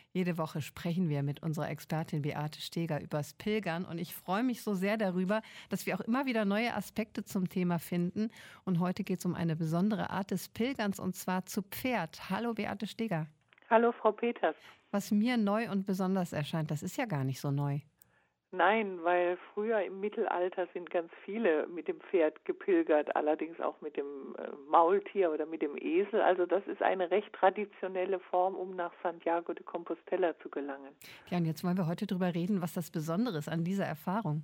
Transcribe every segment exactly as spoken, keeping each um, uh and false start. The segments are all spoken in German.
Jede Woche sprechen wir mit unserer Expertin Beate Steger übers Pilgern und ich freue mich so sehr darüber, dass wir auch immer wieder neue Aspekte zum Thema finden. Und heute geht es um eine besondere Art des Pilgerns und zwar zu Pferd. Hallo Beate Steger. Hallo Frau Peters. Was mir neu und besonders erscheint, das ist ja gar nicht so neu. Nein, weil früher im Mittelalter sind ganz viele mit dem Pferd gepilgert, allerdings auch mit dem äh, Maultier oder mit dem Esel. Also das ist eine recht traditionelle Form, um nach Santiago de Compostela zu gelangen. Ja, und jetzt wollen wir heute darüber reden, was das Besondere ist an dieser Erfahrung.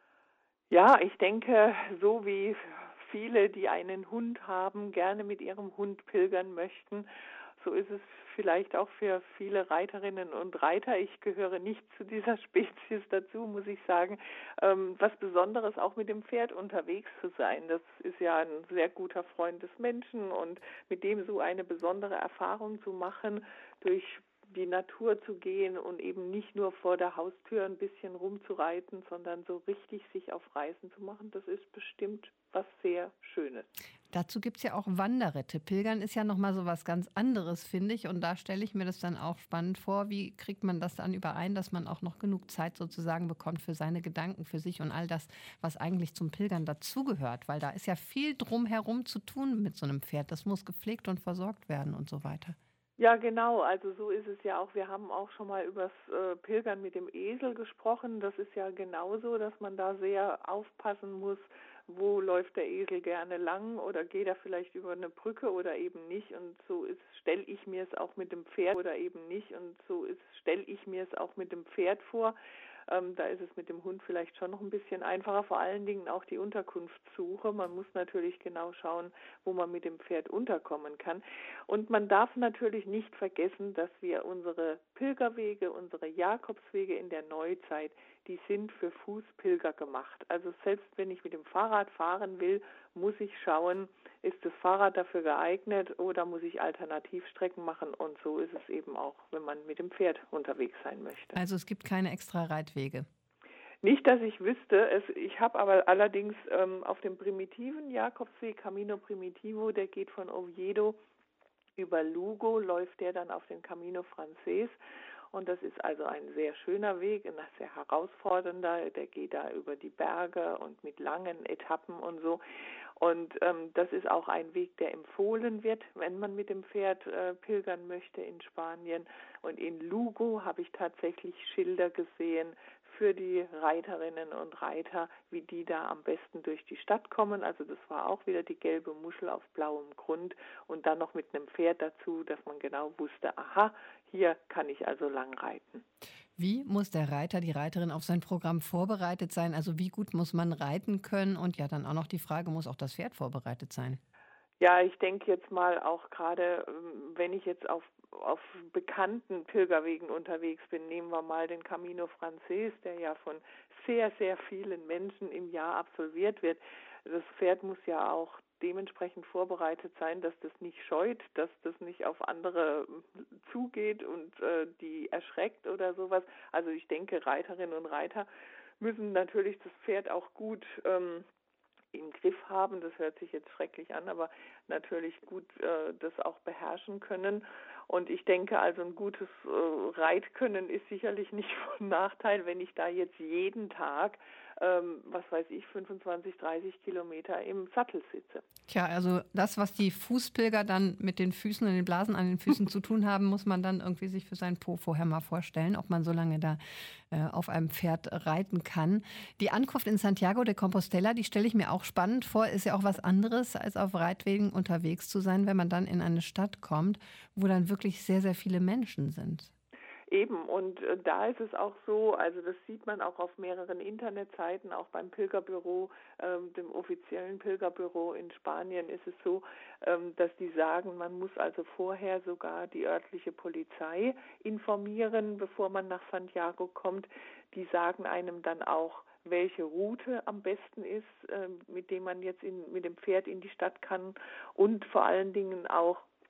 Ja, ich denke, so wie viele, die einen Hund haben, gerne mit ihrem Hund pilgern möchten, so ist es vielleicht auch für viele Reiterinnen und Reiter. Ich gehöre nicht zu dieser Spezies dazu, muss ich sagen. Ähm, was Besonderes auch mit dem Pferd unterwegs zu sein. Das ist ja ein sehr guter Freund des Menschen und mit dem so eine besondere Erfahrung zu machen, durch die Natur zu gehen und eben nicht nur vor der Haustür ein bisschen rumzureiten, sondern so richtig sich auf Reisen zu machen, das ist bestimmt was sehr Schönes. Dazu gibt es ja auch Wanderritte. Pilgern ist ja nochmal so was ganz anderes, finde ich. Und da stelle ich mir das dann auch spannend vor. Wie kriegt man das dann überein, dass man auch noch genug Zeit sozusagen bekommt für seine Gedanken, für sich und all das, was eigentlich zum Pilgern dazugehört? Weil da ist ja viel drumherum zu tun mit so einem Pferd. Das muss gepflegt und versorgt werden und so weiter. Ja, genau. Also so ist es ja auch. Wir haben auch schon mal übers äh, Pilgern mit dem Esel gesprochen. Das ist ja genauso, dass man da sehr aufpassen muss, wo läuft der Esel gerne lang oder geht er vielleicht über eine Brücke oder eben nicht. Und so ist stelle ich mir es auch mit dem Pferd oder eben nicht. Und so ist stelle ich mir es auch mit dem Pferd vor. Ähm, da ist es mit dem Hund vielleicht schon noch ein bisschen einfacher, vor allen Dingen auch die Unterkunftssuche. Man muss natürlich genau schauen, wo man mit dem Pferd unterkommen kann. Und man darf natürlich nicht vergessen, dass wir unsere Pilgerwege, unsere Jakobswege in der Neuzeit, die sind für Fußpilger gemacht. Also selbst wenn ich mit dem Fahrrad fahren will, muss ich schauen, ist das Fahrrad dafür geeignet oder muss ich Alternativstrecken machen? Und so ist es eben auch, wenn man mit dem Pferd unterwegs sein möchte. Also es gibt keine extra Reitwege. Nicht, dass ich wüsste, es, ich habe aber allerdings ähm, auf dem primitiven Jakobsweg, Camino Primitivo, der geht von Oviedo über Lugo, läuft der dann auf den Camino Frances. Und das ist also ein sehr schöner Weg, ein sehr herausfordernder. Der geht da über die Berge und mit langen Etappen und so. Und ähm, das ist auch ein Weg, der empfohlen wird, wenn man mit dem Pferd äh, pilgern möchte in Spanien. Und in Lugo habe ich tatsächlich Schilder gesehen für die Reiterinnen und Reiter, wie die da am besten durch die Stadt kommen. Also das war auch wieder die gelbe Muschel auf blauem Grund und dann noch mit einem Pferd dazu, dass man genau wusste, aha, hier kann ich also lang reiten. Wie muss der Reiter, die Reiterin auf sein Programm vorbereitet sein? Also wie gut muss man reiten können? Und ja, dann auch noch die Frage, muss auch das Pferd vorbereitet sein? Ja, ich denke jetzt mal auch gerade, ähm, wenn ich jetzt auf auf bekannten Pilgerwegen unterwegs bin, nehmen wir mal den Camino Frances, der ja von sehr, sehr vielen Menschen im Jahr absolviert wird. Das Pferd muss ja auch dementsprechend vorbereitet sein, dass das nicht scheut, dass das nicht auf andere zugeht und äh, die erschreckt oder sowas. Also ich denke, Reiterinnen und Reiter müssen natürlich das Pferd auch gut ähm, im Griff haben, das hört sich jetzt schrecklich an, aber natürlich gut äh, das auch beherrschen können. Und ich denke also, ein gutes äh, Reitkönnen ist sicherlich nicht von Nachteil, wenn ich da jetzt jeden Tag, ähm, was weiß ich, fünfundzwanzig, dreißig Kilometer im Sattel sitze. Tja, also das, was die Fußpilger dann mit den Füßen und den Blasen an den Füßen zu tun haben, muss man dann irgendwie sich für seinen Po vorher mal vorstellen, ob man so lange da äh, auf einem Pferd reiten kann. Die Ankunft in Santiago de Compostela, die stelle ich mir auch spannend vor, ist ja auch was anderes, als auf Reitwegen unterwegs zu sein, wenn man dann in eine Stadt kommt, wo dann wirklich sehr, sehr viele Menschen sind. Eben, und äh, da ist es auch so, also das sieht man auch auf mehreren Internetseiten, auch beim Pilgerbüro, ähm, dem offiziellen Pilgerbüro in Spanien ist es so, ähm, dass die sagen, man muss also vorher sogar die örtliche Polizei informieren, bevor man nach Santiago kommt. Die sagen einem dann auch, welche Route am besten ist, äh, mit dem man jetzt in, mit dem Pferd in die Stadt kann und vor allen Dingen auch,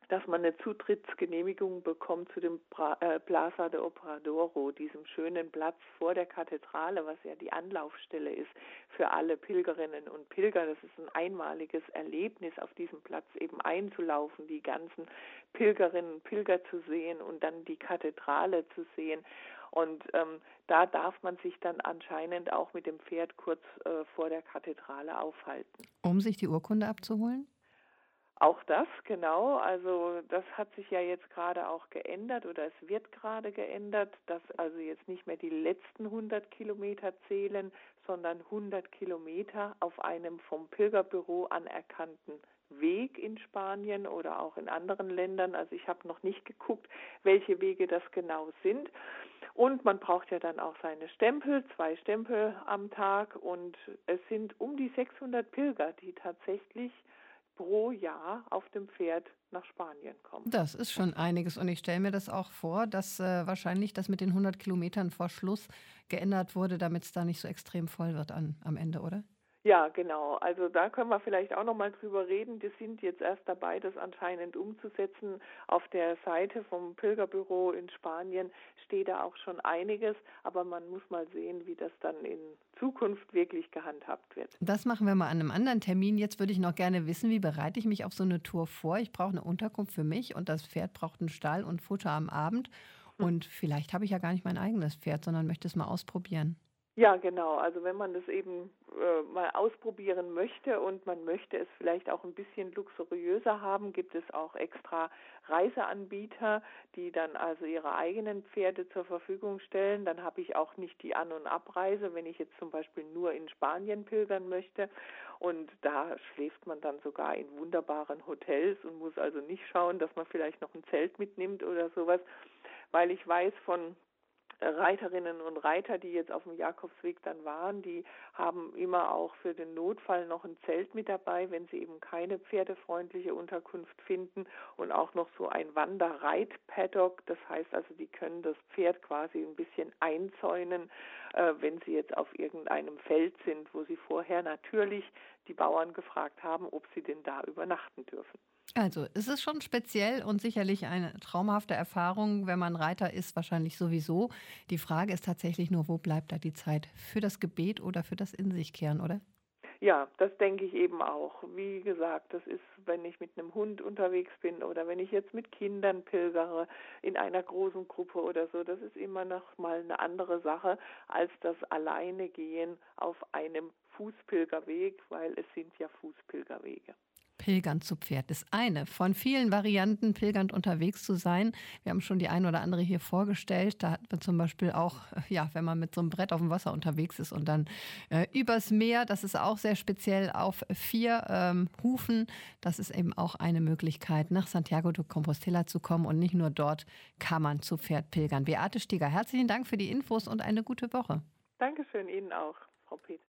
dass man eine Zutrittsgenehmigung bekommt zu dem Plaza de Obradoro, diesem schönen Platz vor der Kathedrale, was ja die Anlaufstelle ist für alle Pilgerinnen und Pilger. Das ist ein einmaliges Erlebnis, auf diesem Platz eben einzulaufen, die ganzen Pilgerinnen und Pilger zu sehen und dann die Kathedrale zu sehen. Und ähm, da darf man sich dann anscheinend auch mit dem Pferd kurz äh, vor der Kathedrale aufhalten. Um sich die Urkunde abzuholen? Auch das, genau. Also das hat sich ja jetzt gerade auch geändert oder es wird gerade geändert, dass also jetzt nicht mehr die letzten hundert Kilometer zählen, sondern hundert Kilometer auf einem vom Pilgerbüro anerkannten Weg in Spanien oder auch in anderen Ländern. Also ich habe noch nicht geguckt, welche Wege das genau sind. Und man braucht ja dann auch seine Stempel, zwei Stempel am Tag. Und es sind um die sechshundert Pilger, die tatsächlich pro Jahr auf dem Pferd nach Spanien kommen. Das ist schon einiges und ich stelle mir das auch vor, dass äh, wahrscheinlich das mit den hundert Kilometern vor Schluss geändert wurde, damit es da nicht so extrem voll wird an, am Ende, oder? Ja, genau. Also da können wir vielleicht auch noch mal drüber reden. Die sind jetzt erst dabei, das anscheinend umzusetzen. Auf der Seite vom Pilgerbüro in Spanien steht da auch schon einiges, aber man muss mal sehen, wie das dann in Zukunft wirklich gehandhabt wird. Das machen wir mal an einem anderen Termin. Jetzt würde ich noch gerne wissen, wie bereite ich mich auf so eine Tour vor? Ich brauche eine Unterkunft für mich und das Pferd braucht einen Stall und Futter am Abend. Und vielleicht habe ich ja gar nicht mein eigenes Pferd, sondern möchte es mal ausprobieren. Ja, genau. Also wenn man das eben äh, mal ausprobieren möchte und man möchte es vielleicht auch ein bisschen luxuriöser haben, gibt es auch extra Reiseanbieter, die dann also ihre eigenen Pferde zur Verfügung stellen. Dann habe ich auch nicht die An- und Abreise, wenn ich jetzt zum Beispiel nur in Spanien pilgern möchte. Und da schläft man dann sogar in wunderbaren Hotels und muss also nicht schauen, dass man vielleicht noch ein Zelt mitnimmt oder sowas, weil ich weiß von Reiterinnen und Reiter, die jetzt auf dem Jakobsweg dann waren, die haben immer auch für den Notfall noch ein Zelt mit dabei, wenn sie eben keine pferdefreundliche Unterkunft finden und auch noch so ein Wanderreit-Paddock. Das heißt also, die können das Pferd quasi ein bisschen einzäunen, äh, wenn sie jetzt auf irgendeinem Feld sind, wo sie vorher natürlich die Bauern gefragt haben, ob sie denn da übernachten dürfen. Also, es ist schon speziell und sicherlich eine traumhafte Erfahrung, wenn man Reiter ist, wahrscheinlich sowieso. Die Frage ist tatsächlich nur, wo bleibt da die Zeit für das Gebet oder für das In sich kehren, oder? Ja, das denke ich eben auch. Wie gesagt, das ist, wenn ich mit einem Hund unterwegs bin oder wenn ich jetzt mit Kindern pilgere in einer großen Gruppe oder so, das ist immer noch mal eine andere Sache als das alleine gehen auf einem Fußpilgerweg, weil es sind ja Fußpilgerwege. Pilgern zu Pferd ist eine von vielen Varianten, pilgernd unterwegs zu sein. Wir haben schon die eine oder andere hier vorgestellt. Da hat man zum Beispiel auch, ja, wenn man mit so einem Brett auf dem Wasser unterwegs ist und dann äh, übers Meer, das ist auch sehr speziell auf vier ähm, Hufen. Das ist eben auch eine Möglichkeit, nach Santiago de Compostela zu kommen und nicht nur dort kann man zu Pferd pilgern. Beate Stieger, herzlichen Dank für die Infos und eine gute Woche. Dankeschön Ihnen auch, Frau Peter.